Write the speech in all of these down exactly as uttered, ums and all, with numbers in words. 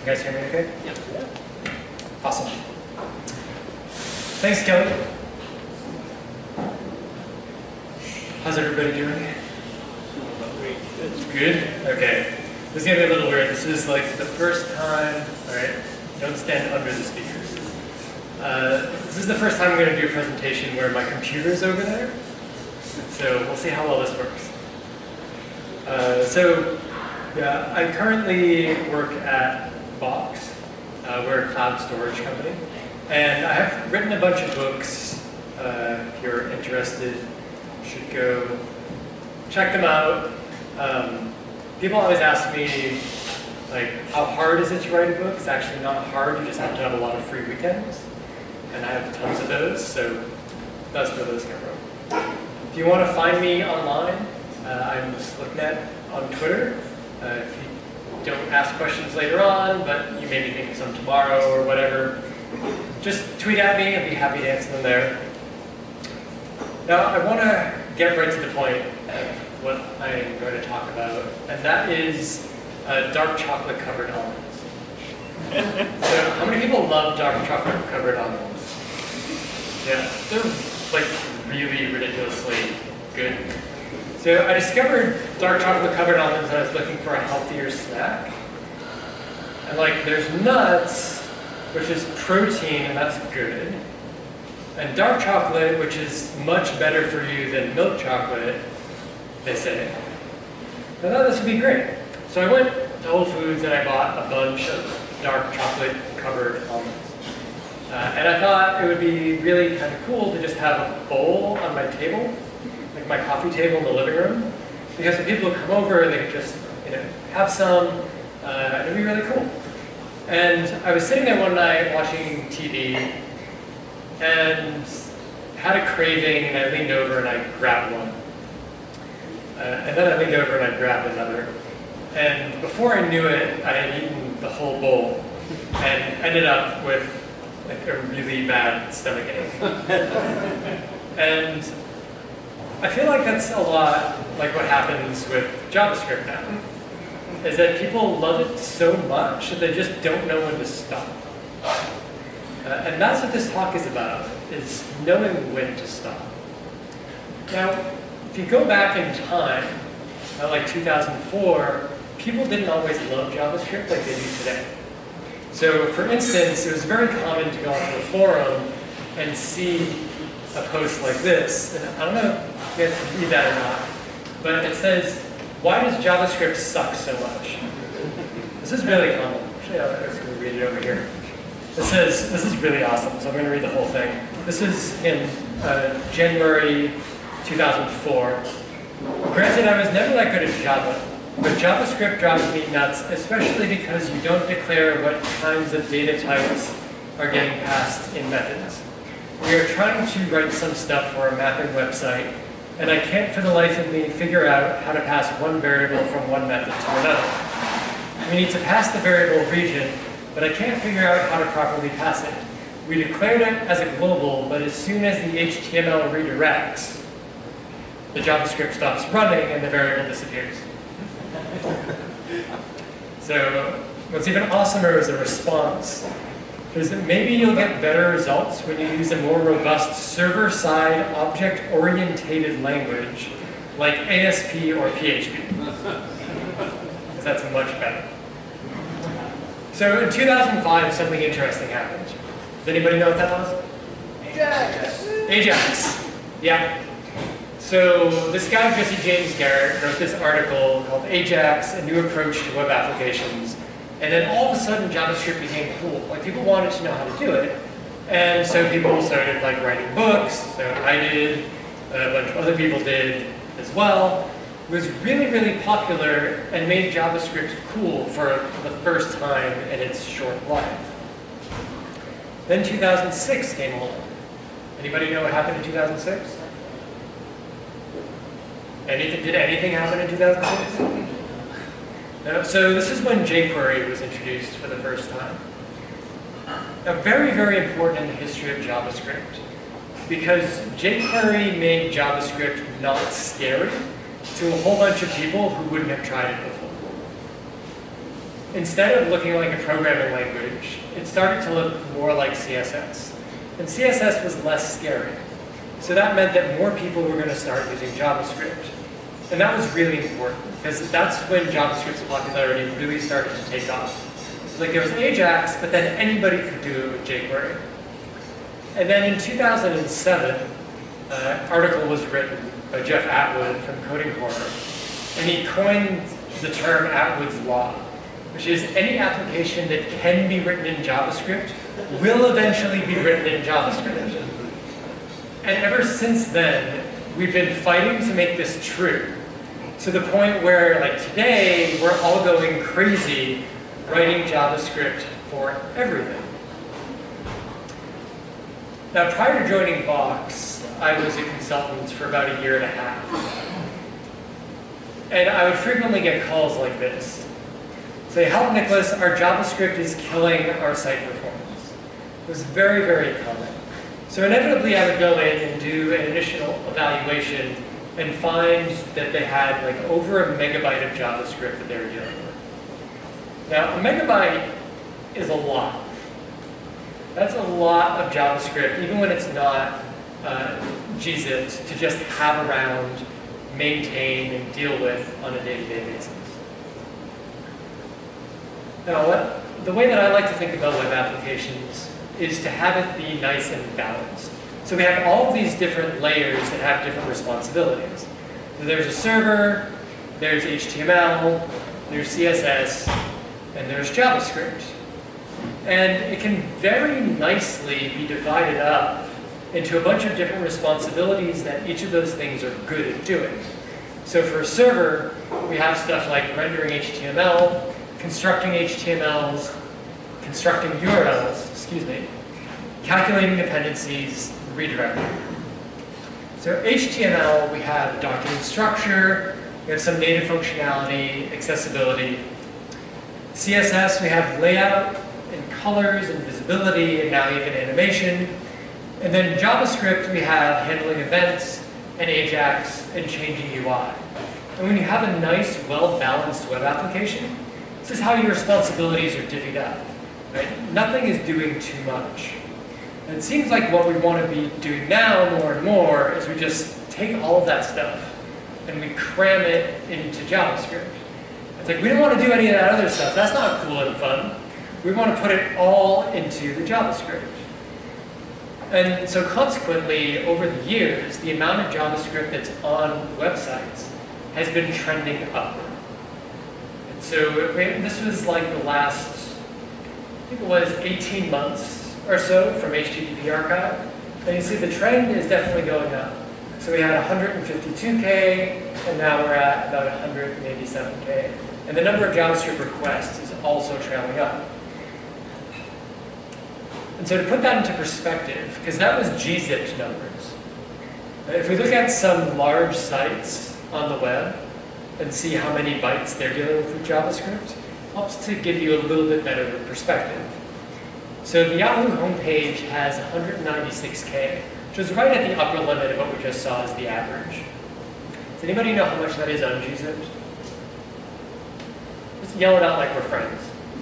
You guys hear me okay? Yeah. Awesome. Thanks, Kelly. How's everybody doing? Good? Okay. This is going to be a little weird. This is like the first time, all right, don't stand under the speakers. Uh, this is the first time I'm going to do a presentation where my computer's over there. So we'll see how well this works. Uh, so yeah, I currently work at Box. Uh, we're a cloud storage company. And I have written a bunch of books. Uh, if you're interested, you should go check them out. Um, people always ask me, like, how hard is it to write a book? It's actually not hard. You just have to have a lot of free weekends. And I have tons of those, so that's where those come from. If you want to find me online, uh, I'm Slipnet on Twitter. Uh, if you don't ask questions later on, but you maybe think of some tomorrow or whatever, just tweet at me. I'd be happy to answer them there. Now, I want to get right to the point of what I'm going to talk about, and that is uh, dark chocolate covered almonds. So, how many people love dark chocolate covered almonds? Yeah, they're like really ridiculously good. So I discovered dark chocolate covered almonds when I was looking for a healthier snack. And like there's nuts, which is protein, and that's good. And dark chocolate, which is much better for you than milk chocolate, they say. I thought this would be great. So I went to Whole Foods and I bought a bunch of dark chocolate covered almonds. Uh, and I thought it would be really kind of cool to just have a bowl on my table, like my coffee table in the living room, because when people come over, they could just, you know, have some, uh, and it'd be really cool. And I was sitting there one night watching T V, and had a craving, and I leaned over and I grabbed one. Uh, and then I leaned over and I grabbed another. And before I knew it, I had eaten the whole bowl, and ended up with like a really bad stomach ache. And I feel like that's a lot like what happens with JavaScript now, is that people love it so much that they just don't know when to stop. Uh, and that's what this talk is about, is knowing when to stop. Now, if you go back in time, uh, like two thousand four, people didn't always love JavaScript like they do today. So, for instance, it was very common to go onto a forum and see a post like this. And I don't know if you guys can read that or not, but it says, "Why does JavaScript suck so much?" This is really common. Actually, I'm just going to read it over here. It says, this is really awesome, so I'm going to read the whole thing. This is in uh, January two thousand four. Granted, I was never that good at Java. But JavaScript drives me nuts, especially because you don't declare what kinds of data types are getting passed in methods. We are trying to write some stuff for a mapping website, and I can't for the life of me figure out how to pass one variable from one method to another. We need to pass the variable region, but I can't figure out how to properly pass it. We declared it as a global, but as soon as the H T M L redirects, the JavaScript stops running and the variable disappears. So what's even awesomer is a response. Is that maybe you'll get better results when you use a more robust server-side object-orientated language like A S P or P H P. Because that's much better. So in two thousand five, something interesting happened. Does anybody know what that was? Ajax. Ajax. Yeah. So this guy, Jesse James Garrett, wrote this article called Ajax, A New Approach to Web Applications. And then all of a sudden, JavaScript became cool. Like, people wanted to know how to do it. And so people started like writing books. So I did, a bunch of other people did as well. It was really, really popular and made JavaScript cool for the first time in its short life. Then two thousand six came along. Anybody know what happened in two thousand six? Anything, did anything happen in two thousand six? No? So this is when jQuery was introduced for the first time. Now, very, very important in the history of JavaScript, because jQuery made JavaScript not scary to a whole bunch of people who wouldn't have tried it before. instead of looking like a programming language, it started to look more like C S S. And C S S was less scary. So that meant that more people were going to start using JavaScript. And that was really important, because that's when JavaScript's popularity really started to take off. Like there was Ajax, but then anybody could do it with jQuery. And then in two thousand seven, an uh, article was written by Jeff Atwood from Coding Horror, and he coined the term Atwood's Law, which is any application that can be written in JavaScript will eventually be written in JavaScript. And ever since then, we've been fighting to make this true, to the point where, like today, we're all going crazy writing JavaScript for everything. Now, prior to joining Box, I was a consultant for about a year and a half. And I would frequently get calls like this. Say, help Nicholas, our JavaScript is killing our site performance. It was very, very common. So inevitably, I would go in and do an initial evaluation and find that they had like over a megabyte of JavaScript that they were dealing with. Now, a megabyte is a lot. That's a lot of JavaScript, even when it's not uh, gzipped, to just have around, maintain, and deal with on a day-to-day basis. Now, what, the way that I like to think about web applications is to have it be nice and balanced. So we have all of these different layers that have different responsibilities. So there's a server, there's H T M L, there's C S S, and there's JavaScript. And it can very nicely be divided up into a bunch of different responsibilities that each of those things are good at doing. So for a server, we have stuff like rendering H T M L, constructing H T M Ls, constructing U R Ls, excuse me, calculating dependencies, redirecting. So H T M L, we have document structure, we have some native functionality, accessibility. C S S, we have layout and colors and visibility, and now even animation. And then JavaScript, we have handling events and Ajax and changing U I. And when you have a nice, well-balanced web application, this is how your responsibilities are divvied up. Right? Nothing is doing too much. And it seems like what we want to be doing now more and more is we just take all of that stuff and we cram it into JavaScript. It's like, we don't want to do any of that other stuff. That's not cool and fun. We want to put it all into the JavaScript. And so consequently, over the years, the amount of JavaScript that's on websites has been trending upward. And so this was like the last, I think it was eighteen months or so from H T T P Archive. And you see the trend is definitely going up. So we had one hundred fifty-two K, and now we're at about one hundred eighty-seven K. And the number of JavaScript requests is also trailing up. And so to put that into perspective, because that was gzipped numbers. If we look at some large sites on the web and see how many bytes they're dealing with with JavaScript, helps to give you a little bit better perspective. So the Yahoo homepage has one hundred ninety-six K, which is right at the upper limit of what we just saw as the average. Does anybody know how much that is ungzipped? Just yell it out like we're friends.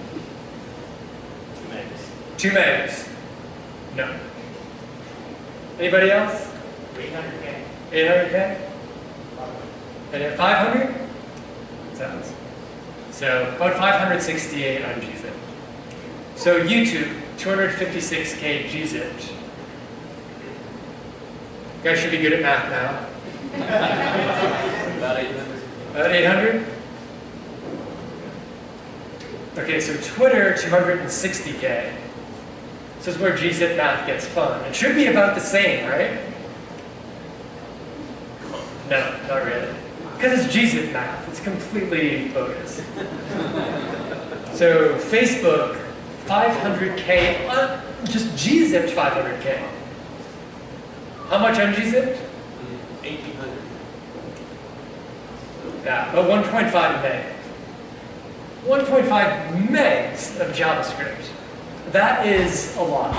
Two megs. Two megs. No. Anybody else? eight hundred K. eight hundred K? And at five hundred? Sounds. So about five hundred sixty-eight ungzipped. So YouTube, two hundred fifty-six K gzipped. You guys should be good at math now. About eight hundred. About eight hundred? Okay, so Twitter, two hundred sixty K. This is where gzip math gets fun. It should be about the same, right? No, not really. Because it's gzip math. It's completely bogus. So Facebook, five hundred K, uh, just gzipped five hundred K. How much ungzipped? eighteen hundred. Yeah, about one point five meg. one point five megs of JavaScript. That is a lot.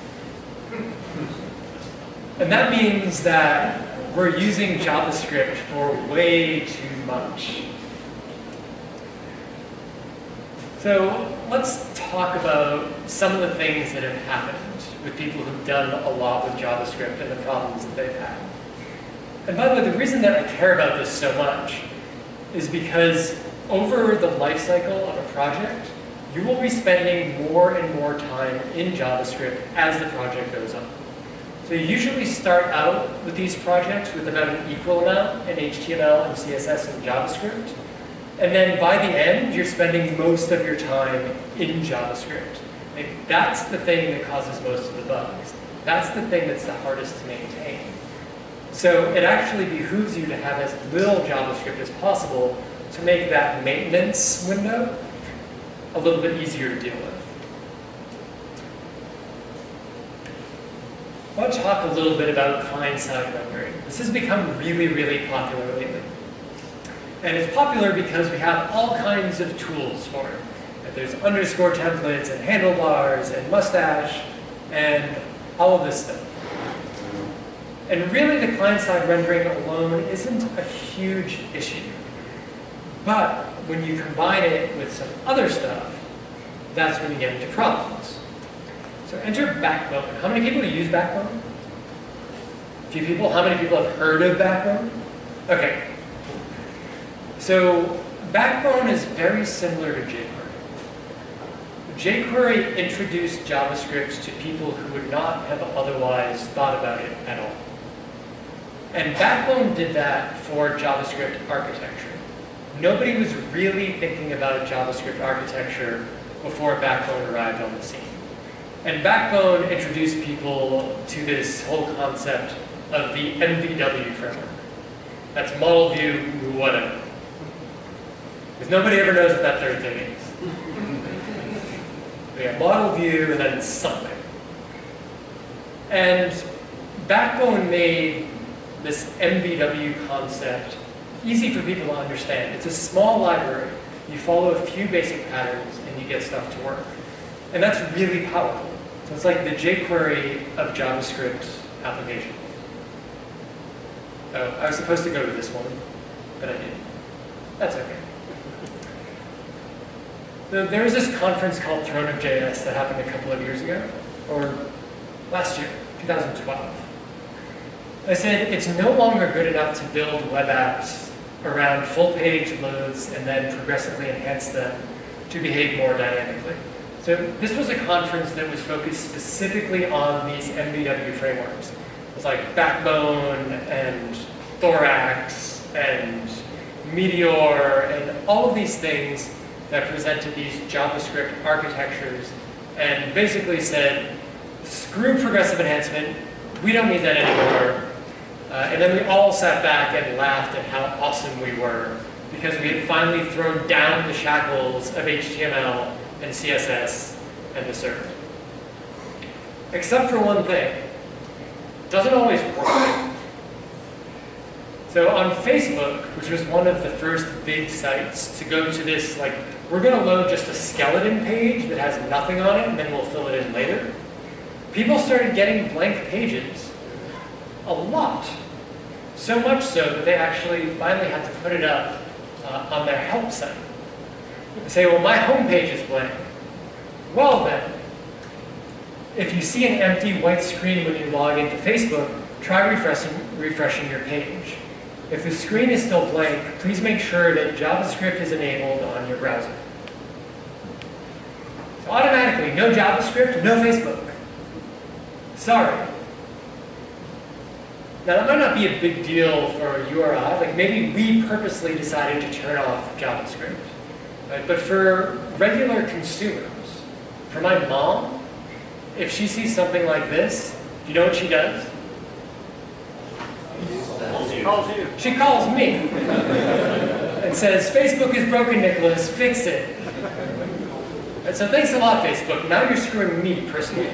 And that means that we're using JavaScript for way too much. So let's talk about some of the things that have happened with people who've done a lot with JavaScript and the problems that they've had. And by the way, the reason that I care about this so much is because over the life cycle of a project, you will be spending more and more time in JavaScript as the project goes on. So you usually start out with these projects with about an equal amount in H T M L and C S S and JavaScript. And then by the end, you're spending most of your time in JavaScript. Like, that's the thing that causes most of the bugs. That's the thing that's the hardest to maintain. So it actually behooves you to have as little JavaScript as possible to make that maintenance window a little bit easier to deal with. I want to talk a little bit about client-side rendering. This has become really, really popular lately. And it's popular because we have all kinds of tools for it. There's underscore templates and handlebars and mustache and all of this stuff. And really the client-side rendering alone isn't a huge issue. But when you combine it with some other stuff, that's when you get into problems. So enter Backbone. How many people use Backbone? A few people? How many people have heard of Backbone? Okay. So Backbone is very similar to jQuery. jQuery introduced JavaScript to people who would not have otherwise thought about it at all. And Backbone did that for JavaScript architecture. Nobody was really thinking about JavaScript architecture before Backbone arrived on the scene. And Backbone introduced people to this whole concept of the M V W framework. That's model view, whatever. Because nobody ever knows what that third thing is. We have model view and then something. And Backbone made this M V W concept easy for people to understand. It's a small library. You follow a few basic patterns and you get stuff to work. And that's really powerful. So it's like the jQuery of JavaScript application. Oh, I was supposed to go to this one, but I didn't. That's okay. So there was this conference called Throne of J S that happened a couple of years ago, or last year, two thousand twelve. I said it's no longer good enough to build web apps around full page loads and then progressively enhance them to behave more dynamically. So this was a conference that was focused specifically on these M V W frameworks. It was like Backbone and Thorax and Meteor and all of these things that presented these JavaScript architectures and basically said, screw progressive enhancement, we don't need that anymore. Uh, and then we all sat back and laughed at how awesome we were because we had finally thrown down the shackles of H T M L and C S S and the server. Except for one thing. It doesn't always work. So on Facebook, which was one of the first big sites to go to this, like, we're going to load just a skeleton page that has nothing on it and then we'll fill it in later, people started getting blank pages. A lot. So much so that they actually finally had to put it up uh, on their help site. They say, well, my home page is blank. Well then, if you see an empty white screen when you log into Facebook, try refreshing, refreshing your page. If the screen is still blank, please make sure that JavaScript is enabled on your browser. So automatically, no JavaScript, no Facebook. Sorry. Now that might not be a big deal for you or I, like maybe we purposely decided to turn off JavaScript. Right? But for regular consumers, for my mom, if she sees something like this, do you know what she does? She calls you. She calls me and says, Facebook is broken, Nicholas, fix it. And so thanks a lot, Facebook. Now you're screwing me personally.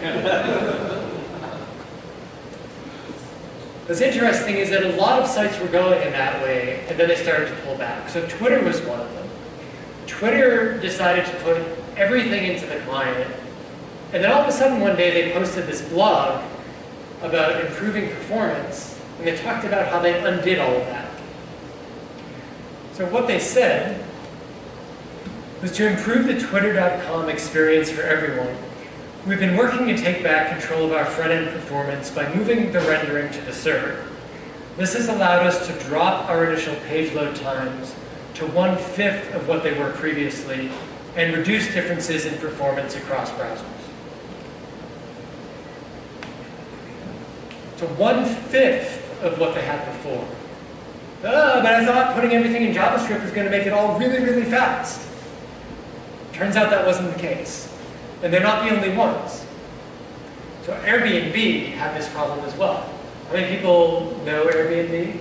What's interesting is that a lot of sites were going in that way, and then they started to pull back. So Twitter was one of them. Twitter decided to put everything into the client, and then all of a sudden one day they posted this blog about improving performance, and they talked about how they undid all of that. So what they said was to improve the twitter dot com experience for everyone. We've been working to take back control of our front-end performance by moving the rendering to the server. This has allowed us to drop our initial page load times to one-fifth of what they were previously and reduce differences in performance across browsers. To one-fifth of what they had before. Oh, but I thought putting everything in JavaScript was going to make it all really, really fast. Turns out that wasn't the case. And they're not the only ones. So Airbnb had this problem as well. How many people know Airbnb?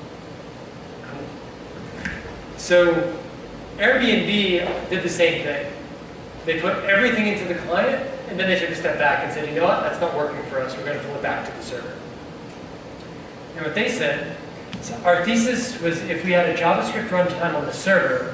Cool. So Airbnb did the same thing. They put everything into the client, and then they took a step back and said, you know what, that's not working for us. We're going to pull it back to the server. And what they said, so our thesis was if we had a JavaScript runtime on the server,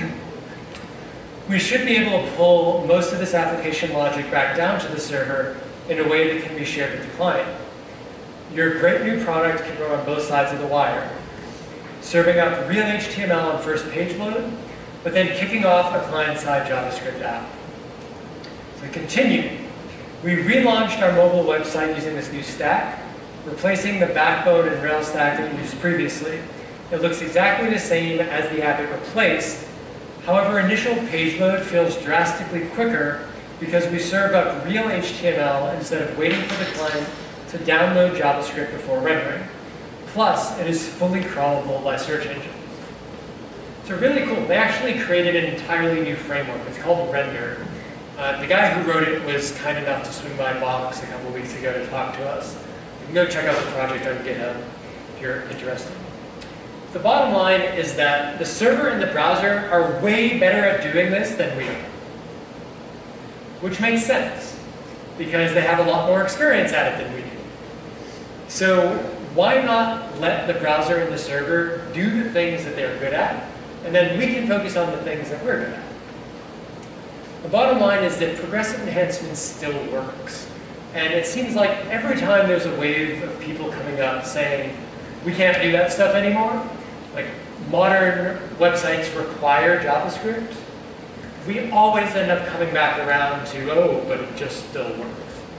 we should be able to pull most of this application logic back down to the server in a way that can be shared with the client. Your great new product can run on both sides of the wire, serving up real H T M L on first page load, but then kicking off a client-side JavaScript app. So we continued. We relaunched our mobile website using this new stack, replacing the backbone and Rails stack that we used previously. It looks exactly the same as the app it replaced. However, initial page load feels drastically quicker because we serve up real H T M L instead of waiting for the client to download JavaScript before rendering. Plus, it is fully crawlable by search engines. So really cool. They actually created an entirely new framework. It's called Render. Uh, the guy who wrote it was kind enough to swing by Box a couple weeks ago to talk to us. You can go check out the project on GitHub if you're interested. The bottom line is that the server and the browser are way better at doing this than we are. Which makes sense, because they have a lot more experience at it than we do. So why not let the browser and the server do the things that they're good at, and then we can focus on the things that we're good at. The bottom line is that progressive enhancement still works. And it seems like every time there's a wave of people coming up saying, we can't do that stuff anymore, like modern websites require JavaScript, we always end up coming back around to, oh, but it just still works.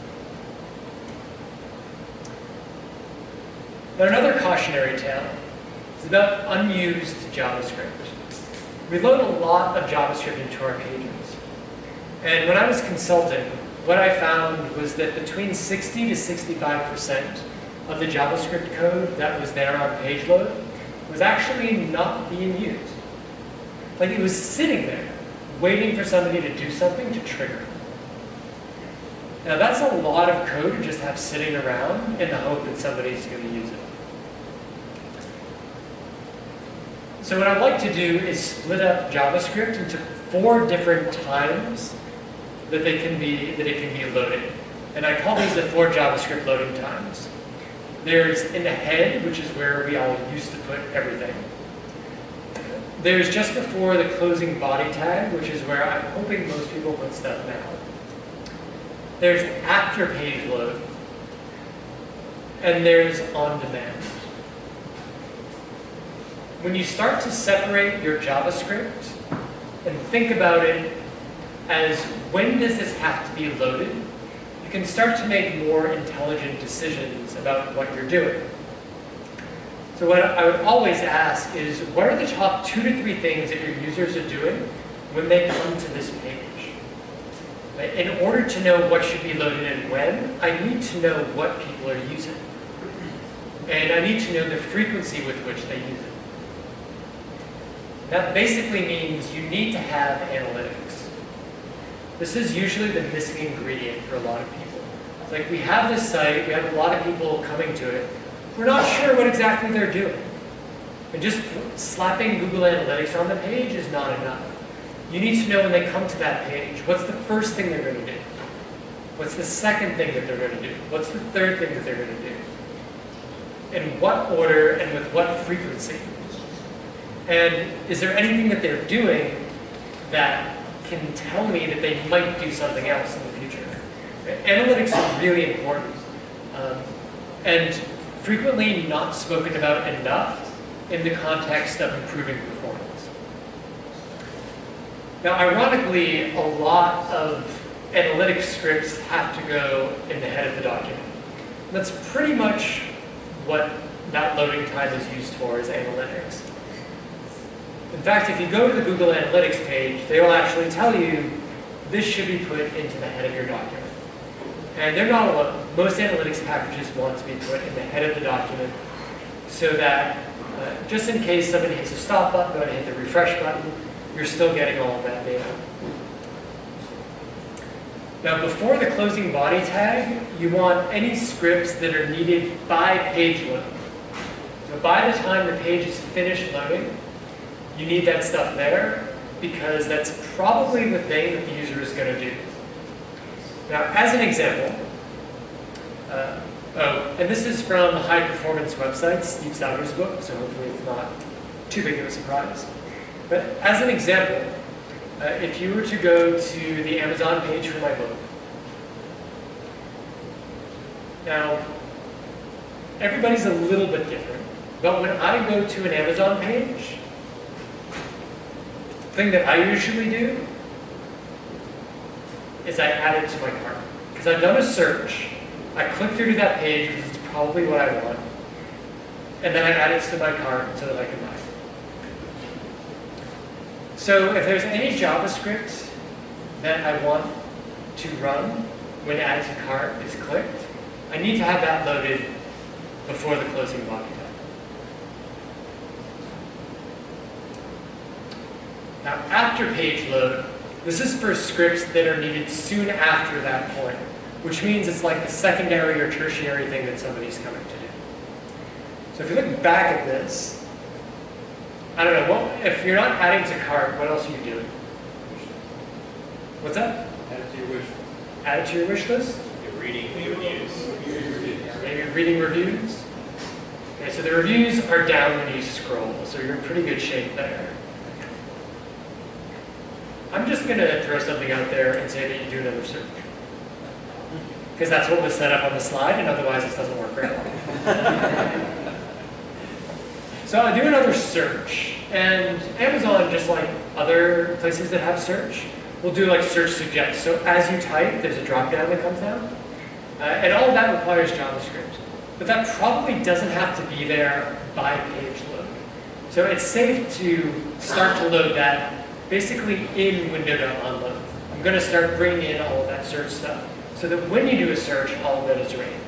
Now, another cautionary tale is about unused JavaScript. We load a lot of JavaScript into our pages. And when I was consulting, what I found was that between sixty to sixty-five percent of the JavaScript code that was there on page load was actually not being used. Like it was sitting there, waiting for somebody to do something to trigger. Now that's a lot of code to just have sitting around in the hope that somebody's going to use it. So what I'd like to do is split up JavaScript into four different times that they can be that it can be loaded. And I call these the four JavaScript loading times. There's in the head, which is where we all used to put everything. There's just before the closing body tag, which is where I'm hoping most people put stuff now. There's after page load. And there's on demand. When you start to separate your JavaScript and think about it as when does this have to be loaded, you can start to make more intelligent decisions about what you're doing. So what I would always ask is, what are the top two to three things that your users are doing when they come to this page? In order to know what should be loaded and when, I need to know what people are using. And I need to know the frequency with which they use it. That basically means you need to have analytics. This is usually the missing ingredient for a lot of people. It's like we have this site, we have a lot of people coming to it, we're not sure what exactly they're doing. And just slapping Google Analytics on the page is not enough. You need to know when they come to that page, what's the first thing they're going to do? What's the second thing that they're going to do? What's the third thing that they're going to do? In what order and with what frequency? And is there anything that they're doing that can tell me that they might do something else in the future? Analytics is really important, um, and frequently not spoken about enough in the context of improving performance. Now, ironically, a lot of analytic scripts have to go in the head of the document. That's pretty much what that loading time is used for, is analytics. In fact, if you go to the Google Analytics page, they will actually tell you this should be put into the head of your document. And they're not alone. Most analytics packages want to be put in the head of the document so that uh, just in case somebody hits the stop button, go ahead and hit the refresh button, you're still getting all of that data. Now, before the closing body tag, you want any scripts that are needed by page load. So by the time the page is finished loading, you need that stuff there because that's probably the thing that the user is going to do. Now, as an example, uh, oh, and this is from High Performance Websites, Steve Sauter's book, so hopefully it's not too big of a surprise. But as an example, uh, if you were to go to the Amazon page for my book, now, everybody's a little bit different, but when I go to an Amazon page, the thing that I usually do is I add it to my cart. Because I've done a search, I click through to that page because it's probably what I want, and then I add it to my cart so that I can buy it. So if there's any JavaScript that I want to run when add to cart is clicked, I need to have that loaded before the closing body tag. Now, after page load, this is for scripts that are needed soon after that point, which means it's like the secondary or tertiary thing that somebody's coming to do. So if you look back at this, I don't know, what, if you're not adding to cart, what else are you doing? What's that? Add it to your wish list. Add it to your wish list? You're reading the reviews. Maybe reading reviews? Okay, so the reviews are down when you scroll, so you're in pretty good shape there. I'm just going to throw something out there and say that you do another search. Because that's what was set up on the slide, and otherwise this doesn't work very well. So I do another search, and Amazon, just like other places that have search, will do like search suggest. So as you type, there's a drop-down that comes down. Uh, and all of that requires JavaScript. But that probably doesn't have to be there by page load. So it's safe to start to load that basically in window dot on load. I'm going to start bringing in all of that search stuff so that when you do a search, all of it is ready.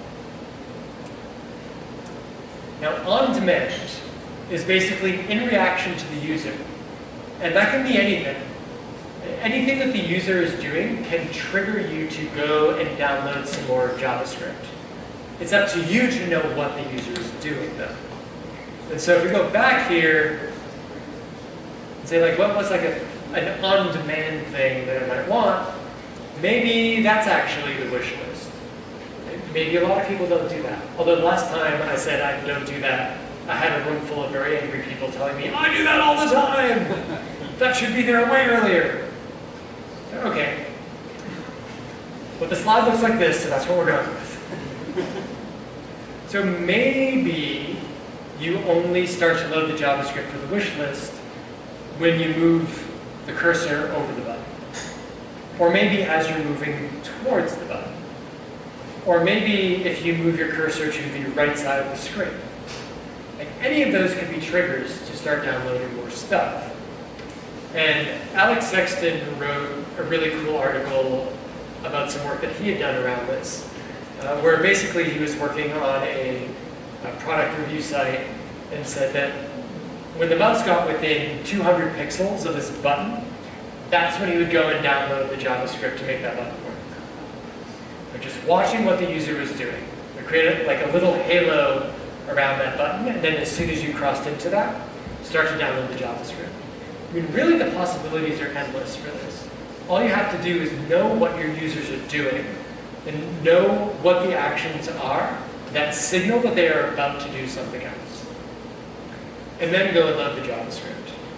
Now, on demand is basically in reaction to the user. And that can be anything. Anything that the user is doing can trigger you to go and download some more JavaScript. It's up to you to know what the user is doing, though. And so if we go back here and say, like, what was like a, an on-demand thing that I might want, maybe that's actually the wish list. Maybe a lot of people don't do that. Although last time I said I don't do that, I had a room full of very angry people telling me, I do that all the time! That should be there way earlier. Okay. But the slide looks like this, so that's what we're going with. So maybe you only start to load the JavaScript for the wish list when you move the cursor over the button. Or maybe as you're moving towards the button. Or maybe if you move your cursor to the right side of the screen. Like any of those could be triggers to start downloading more stuff. And Alex Sexton wrote a really cool article about some work that he had done around this, uh, where basically he was working on a, a product review site and said that when the mouse got within two hundred pixels of this button, that's when he would go and download the JavaScript to make that button work. But just watching what the user was doing. We created like a little halo around that button, and then as soon as you crossed into that, start to download the JavaScript. I mean, really the possibilities are endless for this. All you have to do is know what your users are doing and know what the actions are that signal that they are about to do something else. And then go and load the JavaScript.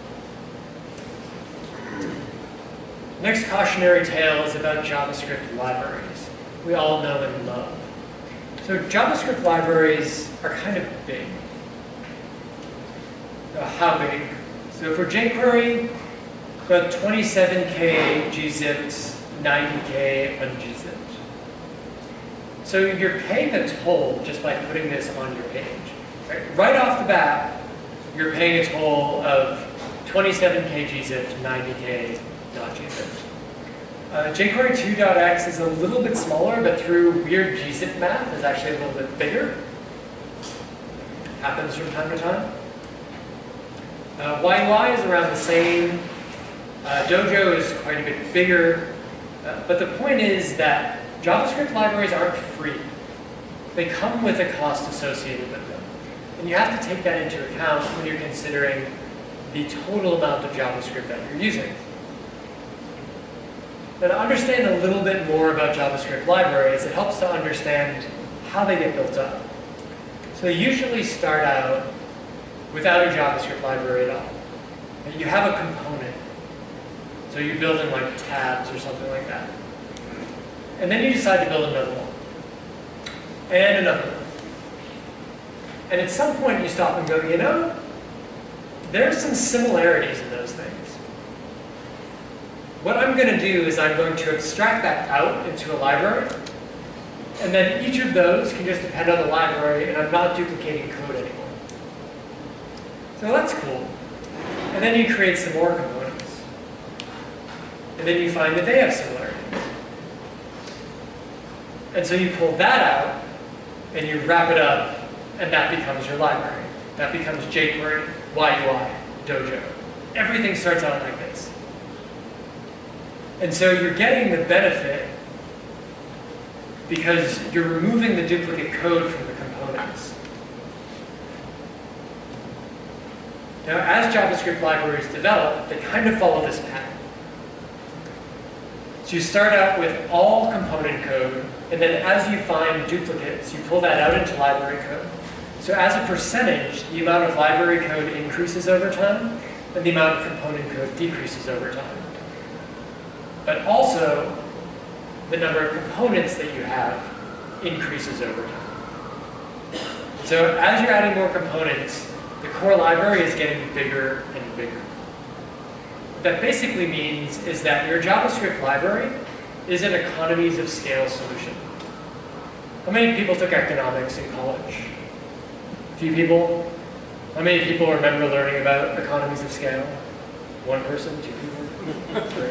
Next cautionary tale is about JavaScript libraries. We all know and love. So JavaScript libraries are kind of big. Uh, how big? So for jQuery, about twenty-seven K gzipped, ninety K ungzipped. So you're paying a toll just by putting this on your page. Right, right off the bat, you're paying a toll of twenty-seven K gzipped, ninety K not gzipped. Uh, jQuery two dot x is a little bit smaller, but through weird gzip math is actually a little bit bigger. Happens from time to time. Uh, Y U I is around the same. Uh, Dojo is quite a bit bigger. Uh, but the point is that JavaScript libraries aren't free. They come with a cost associated with them. And you have to take that into account when you're considering the total amount of JavaScript that you're using. Now, to understand a little bit more about JavaScript libraries, it helps to understand how they get built up. So they usually start out without a JavaScript library at all. And you have a component. So you're building like tabs or something like that. And then you decide to build another one. And another one. And at some point you stop and go, you know, there's some similarities in those things. What I'm going to do is I'm going to abstract that out into a library. And then each of those can just depend on the library, and I'm not duplicating code anymore. So that's cool. And then you create some more components. And then you find that they have similarities. And so you pull that out, and you wrap it up, and that becomes your library. That becomes jQuery, Y U I, Dojo. Everything starts out like this. And so you're getting the benefit because you're removing the duplicate code from the components. Now, as JavaScript libraries develop, they kind of follow this pattern. So you start out with all component code, and then as you find duplicates, you pull that out into library code. So as a percentage, the amount of library code increases over time, and the amount of component code decreases over time. But also, the number of components that you have increases over time. So as you're adding more components, the core library is getting bigger and bigger. What that basically means is that your JavaScript library is an economies of scale solution. How many people took economics in college? A few people? How many people remember learning about economies of scale? One person, two people? Three.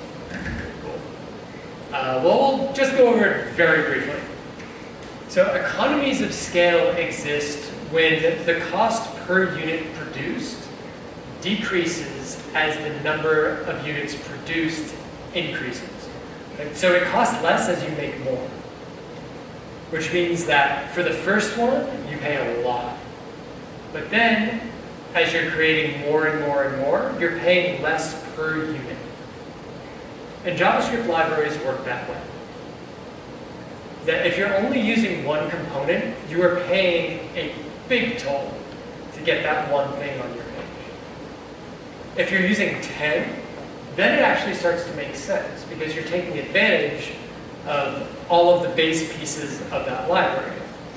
Uh, well, we'll just go over it very briefly. So economies of scale exist when the cost per unit produced decreases as the number of units produced increases. Right? So it costs less as you make more, which means that for the first one, you pay a lot. But then, as you're creating more and more and more, you're paying less per unit. And JavaScript libraries work that way. That if you're only using one component, you are paying a big toll to get that one thing on your page. If you're using ten, then it actually starts to make sense because you're taking advantage of all of the base pieces of that library.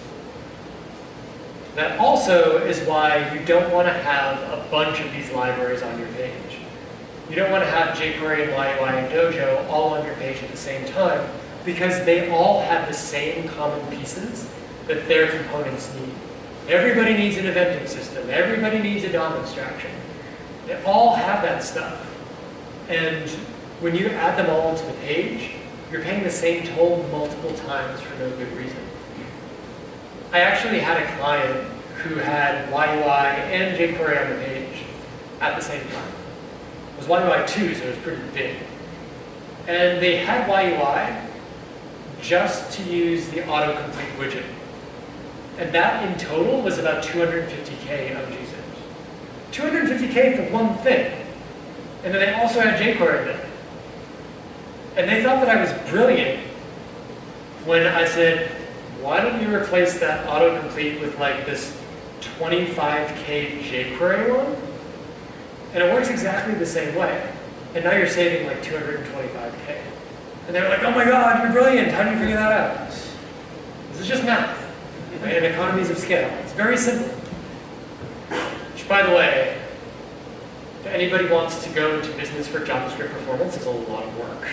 That also is why you don't want to have a bunch of these libraries on your page. You don't want to have jQuery and Y U I and Dojo all on your page at the same time because they all have the same common pieces that their components need. Everybody needs an eventing system. Everybody needs a D O M abstraction. They all have that stuff. And when you add them all to the page, you're paying the same toll multiple times for no good reason. I actually had a client who had Y U I and jQuery on the page at the same time. It was Y U I two, so it was pretty big. And they had Y U I just to use the autocomplete widget. And that in total was about two hundred fifty K of G Z I P. two hundred fifty K for one thing. And then they also had jQuery in it. And they thought that I was brilliant when I said, why don't you replace that autocomplete with like this twenty-five K jQuery one? And it works exactly the same way. And now you're saving like two hundred twenty-five K. And they're like, oh my God, you're brilliant. How do you figure that out? This is just math right? And economies of scale. It's very simple. Which, by the way, if anybody wants to go into business for JavaScript performance, it's a lot of work.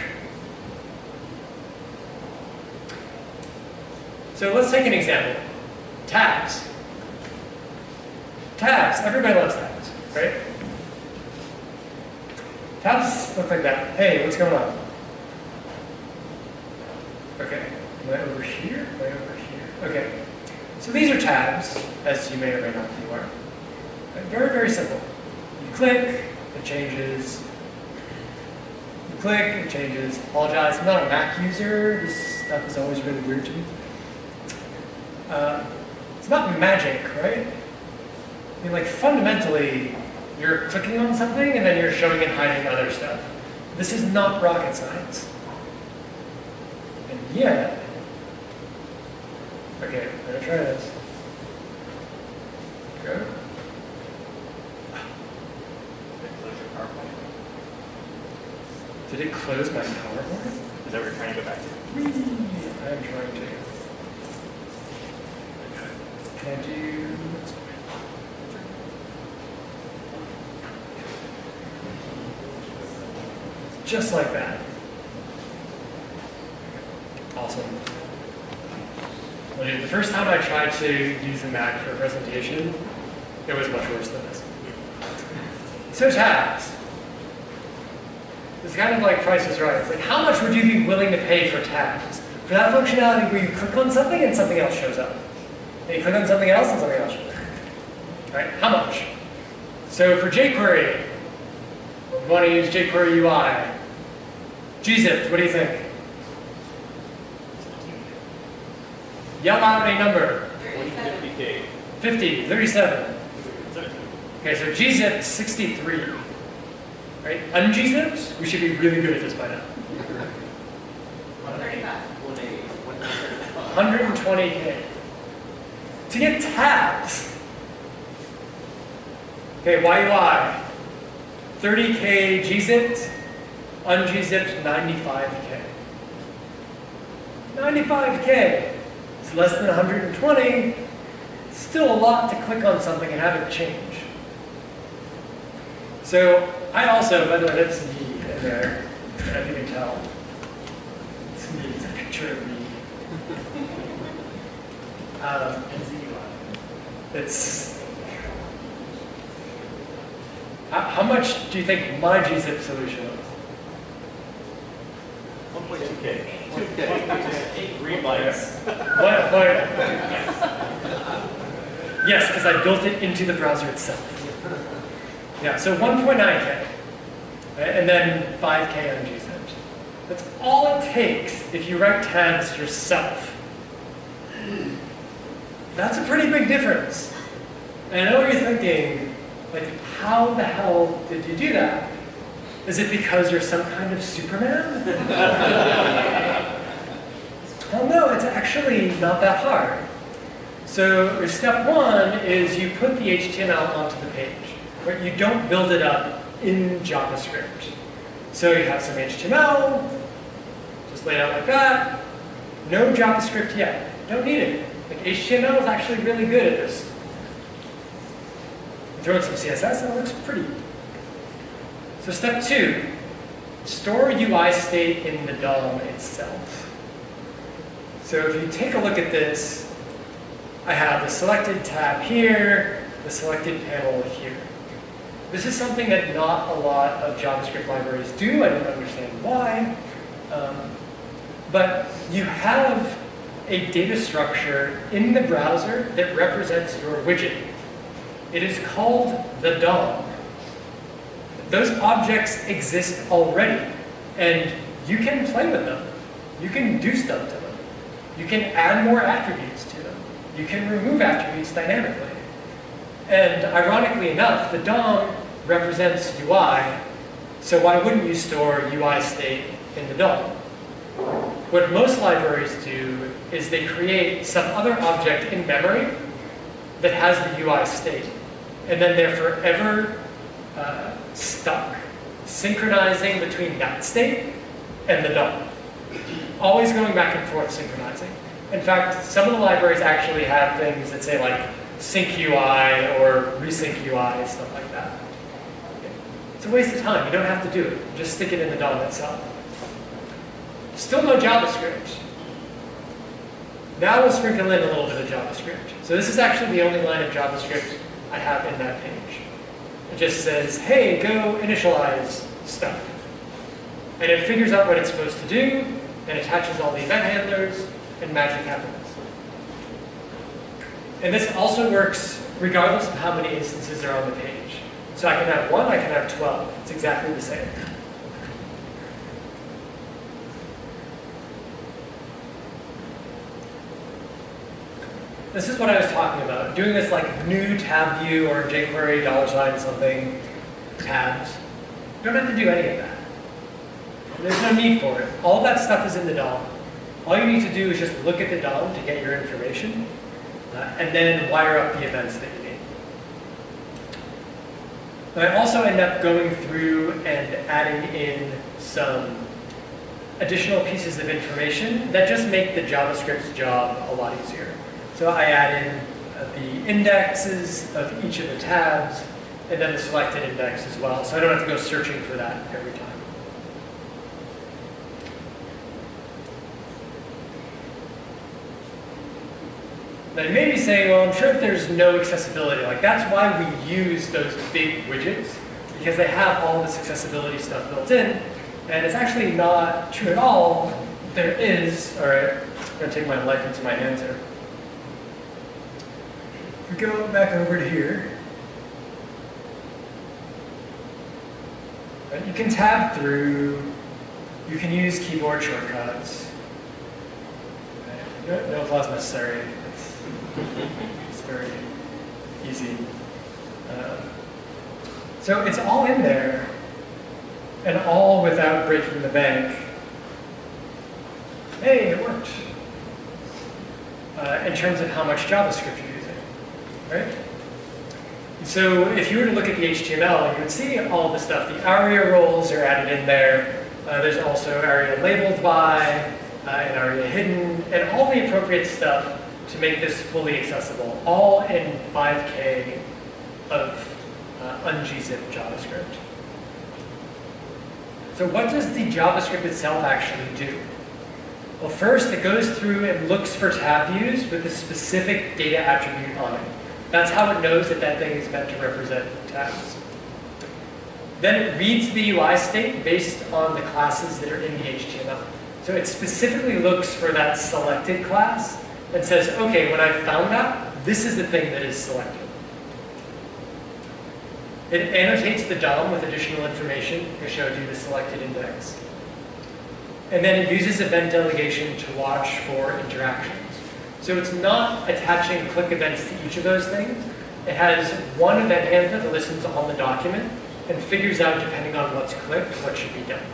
So let's take an example. Tabs. Tabs, everybody loves tabs, right? Tabs look like that. Hey, what's going on? Okay, am I over here? Am I over here? Okay, so these are tabs, as you may or may not be aware. Very, very simple. You click, it changes. You click, it changes. Apologize, I'm not a Mac user. This stuff is always really weird to me. Uh, it's not magic, right? I mean, like, fundamentally, you're clicking on something and then you're showing and hiding other stuff. This is not rocket science. And yet, okay, I'm gonna try this. Go. Did it close my PowerPoint? Is that what you're trying to go back to? I'm trying to. Can I do? Just like that. Awesome. Well, dude, the first time I tried to use the Mac for a presentation, it was much worse than this. So tabs. It's kind of like Price is Right. It's like, how much would you be willing to pay for tabs? For that functionality where you click on something and something else shows up. And you click on something else and something else shows up. Right? How much? So for jQuery, you want to use jQuery U I. gzipped, what do you think? Yell out a number. thirty-seven. fifty, thirty-seven. Okay, so gzipped, sixty-three. Right? Un-gzipped, we should be really good at this by now. one thirty-five. one hundred twenty K. To get tabs. Okay, Y U I. thirty K gzipped, un-gzipped, ninety-five K. ninety-five K. It's less than one hundred twenty. Still a lot to click on something and have it change. So I also, by the way, that's me in there. I don't know if you can tell. It's me. It's a picture of me. Um, it's how, how much do you think my gzip solution is? one point two K. two K. Three bytes. What? What? Yes, because I built it into the browser itself. Yeah, so one point nine K, right? And then five K on gzipped. That's all it takes if you write tabs yourself. That's a pretty big difference. And I know what you're thinking, like, how the hell did you do that? Is it because you're some kind of Superman? Well, no, it's actually not that hard. So step one is you put the H T M L onto the page, but you don't build it up in JavaScript. So you have some H T M L, just laid out like that. No JavaScript yet. Don't need it. Like, H T M L is actually really good at this. Throw in some C S S and it looks pretty. So step two, store U I state in the D O M itself. So if you take a look at this, I have the selected tab here, the selected panel here. This is something that not a lot of JavaScript libraries do. I don't understand why. Um, but you have a data structure in the browser that represents your widget. It is called the D O M. Those objects exist already, and you can play with them. You can do stuff to them. You can add more attributes to them. You can remove attributes dynamically. And ironically enough, the D O M represents U I, so why wouldn't you store U I state in the D O M? What most libraries do is they create some other object in memory that has the U I state, and then they're forever uh, stuck synchronizing between that state and the D O M. Always going back and forth synchronizing. In fact, some of the libraries actually have things that say like sync U I or resync U I, stuff like that. It's a waste of time. You don't have to do it. Just stick it in the D O M itself. Still no JavaScript. Now we'll sprinkle in a little bit of JavaScript. So this is actually the only line of JavaScript I have in that page. It just says, hey, go initialize stuff. And it figures out what it's supposed to do, and attaches all the event handlers, and magic happens. And this also works regardless of how many instances are on the page. So I can have one, I can have twelve. It's exactly the same. This is what I was talking about. Doing this like new tab view or jQuery dollar sign something tabs. You don't have to do any of that. There's no need for it. All that stuff is in the D O M. All you need to do is just look at the D O M to get your information, uh, and then wire up the events that you need. I also end up going through and adding in some additional pieces of information that just make the JavaScript's job a lot easier. So I add in uh, the indexes of each of the tabs, and then the selected index as well, so I don't have to go searching for that every time. Now you may be saying, well, I'm sure that there's no accessibility. Like, that's why we use those big widgets, because they have all this accessibility stuff built in, and it's actually not true at all. There is, all right, I'm gonna take my life into my hands here. If we go back over to here, right, you can tab through, you can use keyboard shortcuts. Okay. No, no applause necessary. It's very easy. Uh, so it's all in there, and all without breaking the bank. Hey, it worked. Uh, in terms of how much JavaScript you're using, right? So if you were to look at the H T M L, you would see all the stuff. The ARIA roles are added in there. Uh, there's also ARIA labeled by, uh, and ARIA hidden, and all the appropriate stuff to make this fully accessible, all in five K of uh, un-gzipped JavaScript. So what does the JavaScript itself actually do? Well, first it goes through and looks for tab views with a specific data attribute on it. That's how it knows that that thing is meant to represent tabs. Then it reads the U I state based on the classes that are in the H T M L. So it specifically looks for that selected class and says, okay, when I found that, this is the thing that is selected. It annotates the D O M with additional information. I showed you the selected index. And then it uses event delegation to watch for interactions. So it's not attaching click events to each of those things. It has one event handler that listens on the document and figures out, depending on what's clicked, what should be done.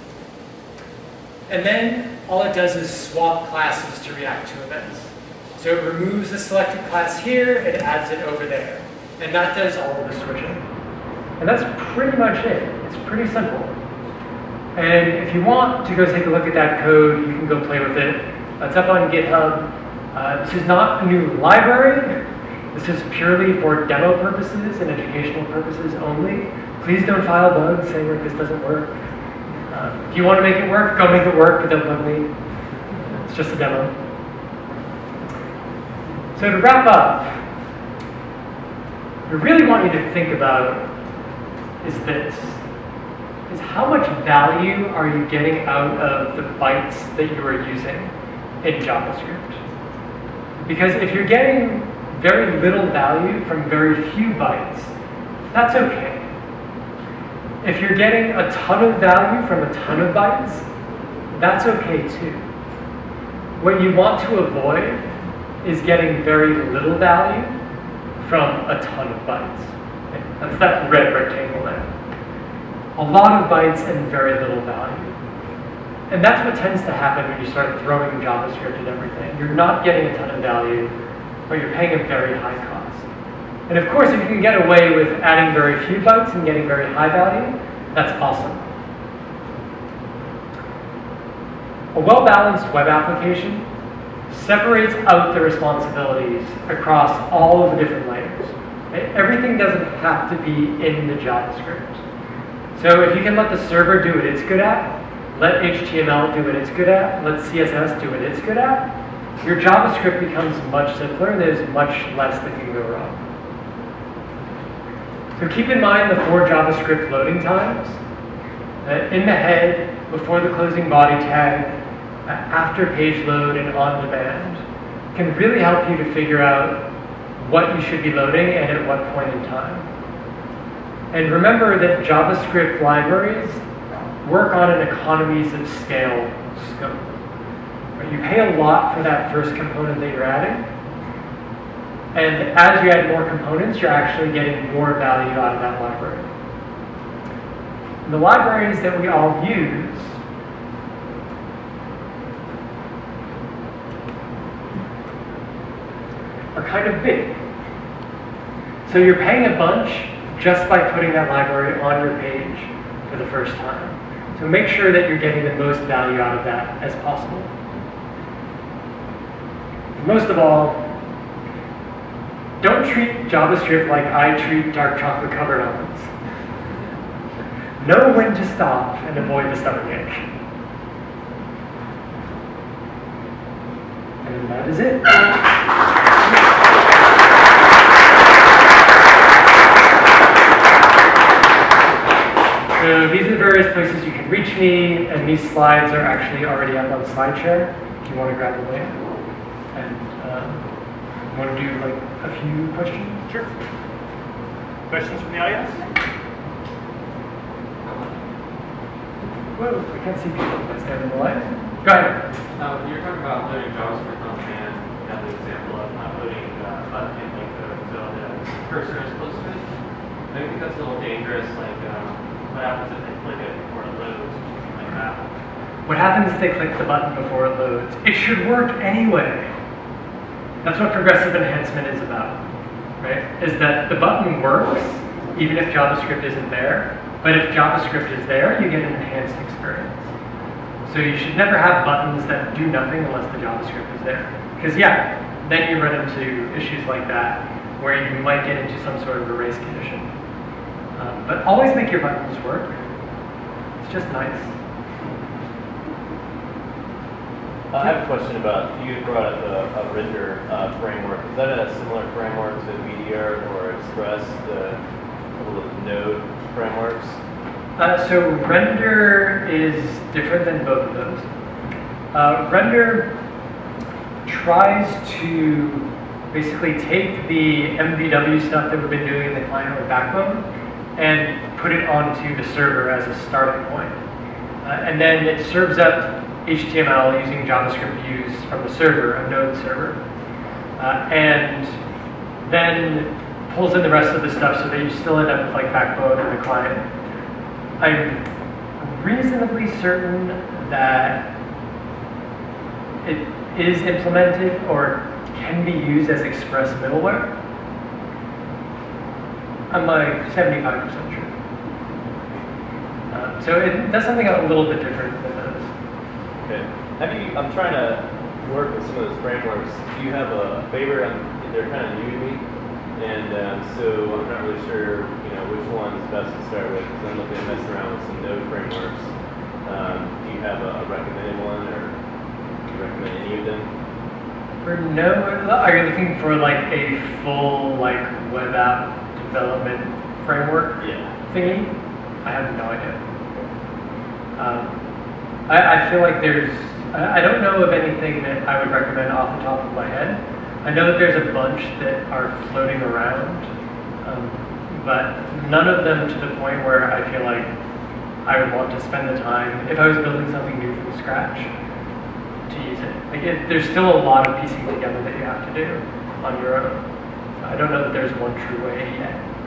And then all it does is swap classes to react to events. So it removes the selected class here and adds it over there. And that does all of the switching. And that's pretty much it. It's pretty simple. And if you want to go take a look at that code, you can go play with it. It's up on GitHub. Uh, this is not a new library. This is purely for demo purposes and educational purposes only. Please don't file bugs saying that this doesn't work. Uh, if you want to make it work, go make it work, but don't bug me. It's just a demo. So to wrap up, what I really want you to think about is this, is how much value are you getting out of the bytes that you are using in JavaScript? Because if you're getting very little value from very few bytes, that's okay. If you're getting a ton of value from a ton of bytes, that's okay too. What you want to avoid is getting very little value from a ton of bytes. Okay? That's that red rectangle there. A lot of bytes and very little value. And that's what tends to happen when you start throwing JavaScript at everything. You're not getting a ton of value, but you're paying a very high cost. And of course, if you can get away with adding very few bytes and getting very high value, that's awesome. A well-balanced web application separates out the responsibilities across all of the different layers. Okay? Everything doesn't have to be in the JavaScript. So if you can let the server do what it's good at, let H T M L do what it's good at, let C S S do what it's good at, your JavaScript becomes much simpler and there's much less that can go wrong. So keep in mind the four JavaScript loading times. Uh, in the head, before the closing body tag, uh, after page load, and on demand can really help you to figure out what you should be loading and at what point in time. And remember that JavaScript libraries work on an economies of scale scope. You pay a lot for that first component that you're adding. And as you add more components, you're actually getting more value out of that library. And the libraries that we all use are kind of big. So you're paying a bunch just by putting that library on your page for the first time. So make sure that you're getting the most value out of that as possible. Most of all, don't treat JavaScript like I treat dark chocolate covered almonds. Know when to stop and avoid the stomachache. And that is it. So these are the various places you can reach me, and these slides are actually already up on SlideShare if you want to grab the link. And um, want to do like a few questions? Sure. Questions from the audience? Whoa, I can't see people that stand in the light. Go ahead. Uh, you're talking about loading JavaScript on command. You have the example of not loading uh, button in like the, so the cursor is close to it. I think that's a little dangerous. Like, um, what happens if they click it before it loads, something like that? What happens if they click the button before it loads? It should work anyway. That's what progressive enhancement is about, right? Is that the button works even if JavaScript isn't there, but if JavaScript is there, you get an enhanced experience. So you should never have buttons that do nothing unless the JavaScript is there. Because yeah, then you run into issues like that where you might get into some sort of a race condition. Um, but always make your buttons work. It's just nice. Uh, I have a question about, you brought up a, a render uh, framework. Is that a similar framework to Meteor or Express, the little node frameworks? Uh, so render is different than both of those. Uh, render tries to basically take the M V W stuff that we've been doing in the client with Backbone and put it onto the server as a starting point. Uh, and then it serves up H T M L using JavaScript views from the server, a node server, uh, and then pulls in the rest of the stuff so that you still end up with like Backbone in the client. I'm reasonably certain that it is implemented or can be used as Express middleware. I'm like seventy-five percent sure. Uh, so it does something a little bit different than those. Okay. Have you, I'm trying to work with some of those frameworks. Do you have a favorite? Um, they're kind of new to me. And um, so I'm not really sure, you know, which one is best to start with, because I'm looking at messing around with some node frameworks. Um, do you have a, a recommended one, or do you recommend any of them? For Node, are you looking for like a full like web app development framework Yeah. thingy? I have no idea. Um, I, I feel like there's, I, I don't know of anything that I would recommend off the top of my head. I know that there's a bunch that are floating around, um, but none of them to the point where I feel like I would want to spend the time, if I was building something new from scratch, to use it. Like it, there's still a lot of piecing together that you have to do on your own. I don't know that there's one true way yet.